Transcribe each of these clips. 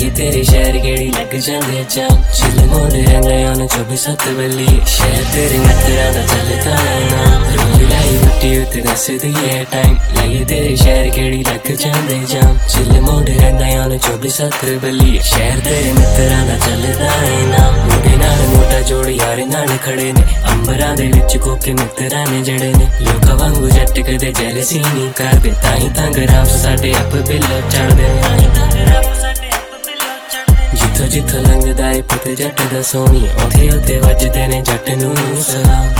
ਲਾਈਏ ਤੇਰੇ ਸ਼ਹਿਰ ਗੇੜੀ ਲੱਗ ਜਾਂਦੇ ਜਾਮ ਛਿੱਲ ਮੋੜ ਰਹਿੰਦੇ ਹਨ 24/7 ਬੱਲੀ ਸ਼ਹਿਰ ਤੇਰੇ ਮਿੱਤਰਾਂ ਦਾ ਚੱਲਦਾ ਨਾ ਰੋਲੀ ਲਾਈ ਉੱਟੀ ਉੱਤੇ ਦੱਸਦੀ ਏ ਟਾਈਮ ਲਾਈਏ ਤੇਰੇ ਸ਼ਹਿਰ ਗੇੜੀ ਲੱਗ ਜਾਂਦੇ ਜਾਮ ਛਿੱਲ ਮੋੜ ਰਹਿੰਦੇ ਹਨ 24/7 ਬੱਲੀ ਸ਼ਹਿਰ ਤੇਰੇ ਮਿੱਤਰਾਂ ਦਾ ਚੱਲਦਾ ਨਾ ਮੋਢੇ ਨਾਲ ਮੋਢਾ ਜੋੜ ਯਾਰ ਨਾਲ ਖੜੇ ਨੇ ਅੰਬਰਾਂ ਦੇ ਵਿੱਚ ਕੋਕੇ ਮਿੱਤਰਾਂ ਨੇ ਜਿਹੜੇ ਨੇ ਲੋਕਾਂ ਵਾਂਗੂ ਜੱਟ ਕਦੇ ਜੈਲਸੀ ਨਹੀਂ ਕਰਦੇ ਤਾਂ ਹੀ ਤਾਂ ਗਰਾਮ ਸਾਡੇ ਅੱਪ ਬਿੱਲੋ ਚੜਦੇ ਜਿੱਥੋਂ ਜਿੱਥੋਂ ਲੰਘਦਾ ਏ ਪੁੱਤ ਜੱਟ ਦਾ ਸੋਹਣੀ ਉੱਥੇ ਉੱਥੇ ਵੱਜਦੇ ਨੇ ਜੱਟ ਨੂੰ ਸਲਾਮ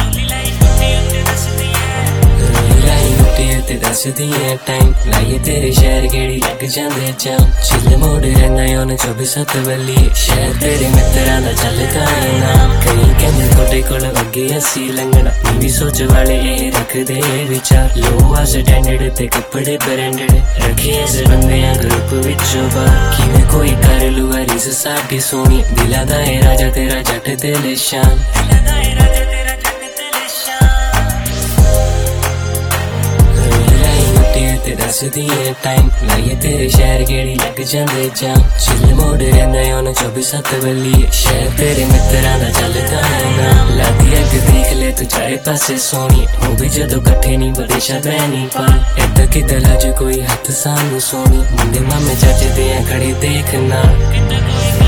ਤੇ ਦੱਸਦੀ ਏ ਟਾਈਮ ਲਾਈਏ ਤੇਰੇ ਸ਼ਹਿਰ ਗੇੜੀ ਲੱਗ ਜਾਂਦੇ ਜਾਮ ਛਿੱਲ ਮੋੜ ਰਹਿੰਦਾ ਹਨ 24/7 ਬੱਲੀ ਸ਼ਹਿਰ ਤੇਰੇ ਮਿੱਤਰਾਂ ਦਾ ਚੱਲਦਾ ਏ ਨਾ ਕਈ ਕਹਿੰਦੇ ਤੁਹਾਡੇ ਕੋਲ ਅੱਗੇ ਅਸੀਂ ਲੰਘਣਾ ਵੀ ਸੋਚ ਵਾਲੇ ਇਹ ਰੱਖਦੇ ਵਿਚਾਰ ਲੋ ਸਟੈਂਡਰਡ ਤੇ ਕੱਪੜੇ ਬ੍ਰਾਂਡਡ ਰੱਖੇ ਇਸ ਬੰਦਿਆਂ ਗਰੁੱਪ ਵਿੱਚੋਂ ਬਾਹਰ ਕਿਵੇਂ ਕੋਈ ਕਰ ਲੂ ਰੀਸ ਸਾਡੀ ਸੋਹਣੀ ਦਿਲਾਂ ਦਾ ਏ ਰਾਜਾ ਤੇਰਾ ਜੱਟ ਦੇ ਨਿਸ਼ਾਨ ਤੇ ਦੱਸਦੀ ਏ ਟਾਈਮ ਲਾਈਏ ਤੇਰੇ ਸ਼ਹਿਰ ਗੇੜੀ ਲੱਗ ਜਾਂਦੇ ਜਾਮ ਛਿੱਲ ਮੋੜ ਰਹਿੰਦੇ ਹਨ 24/7 ਬੱਲੀ ਸ਼ਹਿਰ ਤੇਰੇ ਮਿੱਤਰਾਂ ਦਾ ਚੱਲਦਾ ਨਾ ਲਾਦੀ ਅੱਗ ਦੇਖ ਲੈ ਤੂੰ ਚਾਰੇ ਪਾਸੇ ਸੋਹਣੀ ਉਹ ਵੀ ਜਦੋਂ ਇਕੱਠੇ ਨਹੀਂ ਵਿਦੇਸ਼ਾਂ ਦਾ ਨਹੀਂ ਪਰ ਏਦਾਂ ਕਿੱਦਾਂ ਲੱਜ ਕੋਈ ਹੱਥ ਸਾਨੂੰ ਸੋਹਣੀ ਮੁੰਡੇ ਮਾਮੇ ਚਾਚੇ ਦੇ ਖੜੇ ਦੇਖਣਾ